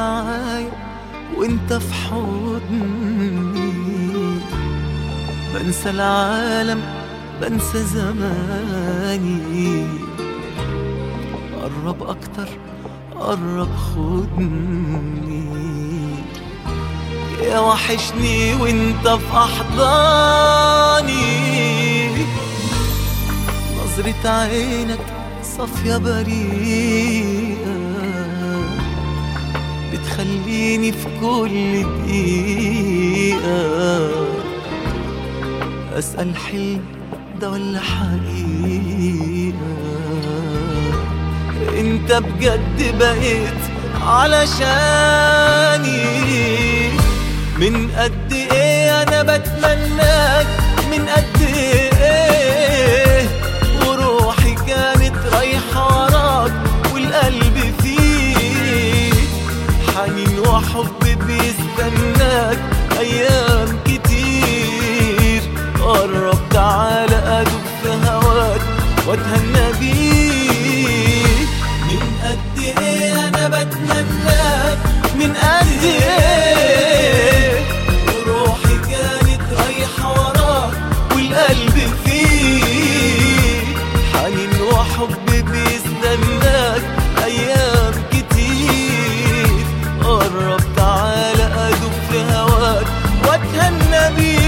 معايا وانت في حضني، بنسى العالم بنسى زماني. قرب اكتر قرب خدني، يا وحشني وانت في احضاني. نظرة عينك صافية بريئة بتخليني في كل دقيقة أسأل حلم ده ولا حقيقة. انت بجد بقيت علشاني، من قد ايه انا بتمناك، من قد ايه وروحي كانت رايحة وراك والقلب فيك حنين وحب بيستناك ايام كتير. قرب تعالى ادوب في هواك واتهنى بيك. من قد ايه انا بتمناك، من قد ايه وروحي كانت رايحة وراك والقلب فيك حنين وحب بيستناك ايام كتير. قرب تعالى ادوب في هواك واتهنى بيك.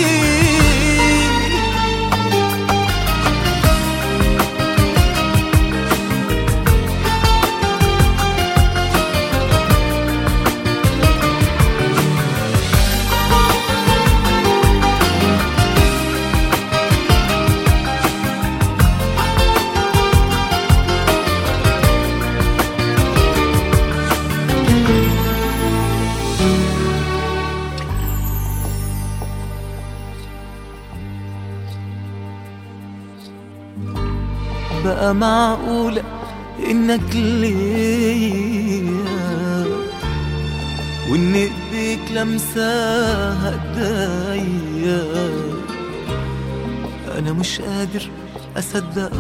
بقى معقولة انك ليا وان ايديك لمساها ايديا؟ انا مش قادر اصدق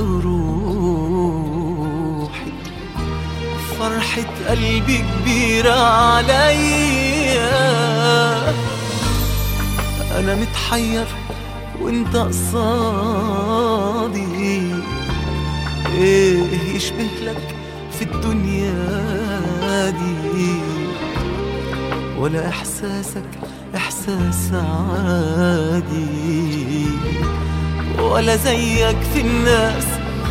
روحي، فرحة قلبي كبيرة عليا. انا متحير وانت قصادي، ايه يشبه لك في الدنيا دي؟ ولا احساسك احساس عادي، ولا زيك في الناس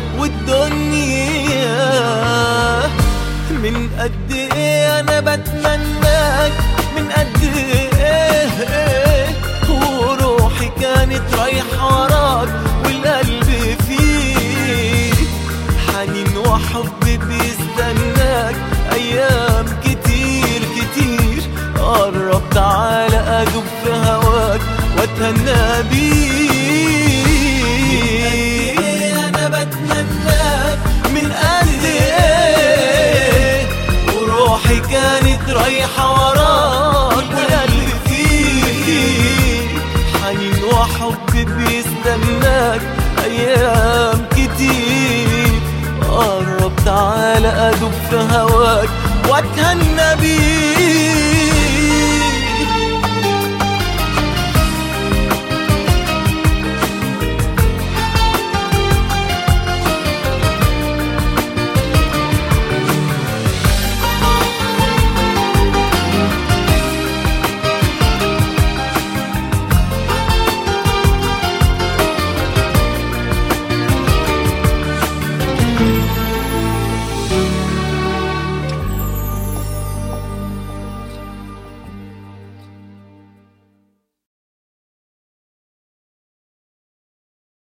والدنيا. من قد ايه انا بتمناك، من قد ايه وروحي كانت رايحة وراك والقلب فيك حنين وحب بيستناك ايام كتير كتير. قرب تعالى ادوب في هواك واتهنى بيك. انا بتمناك، من قد ايه وروحي كانت رايحة وراك والقلب فيك حنين وحب بيستناك ايام كتير. قرب تعالى ادوب في هواك واتهنى بيك.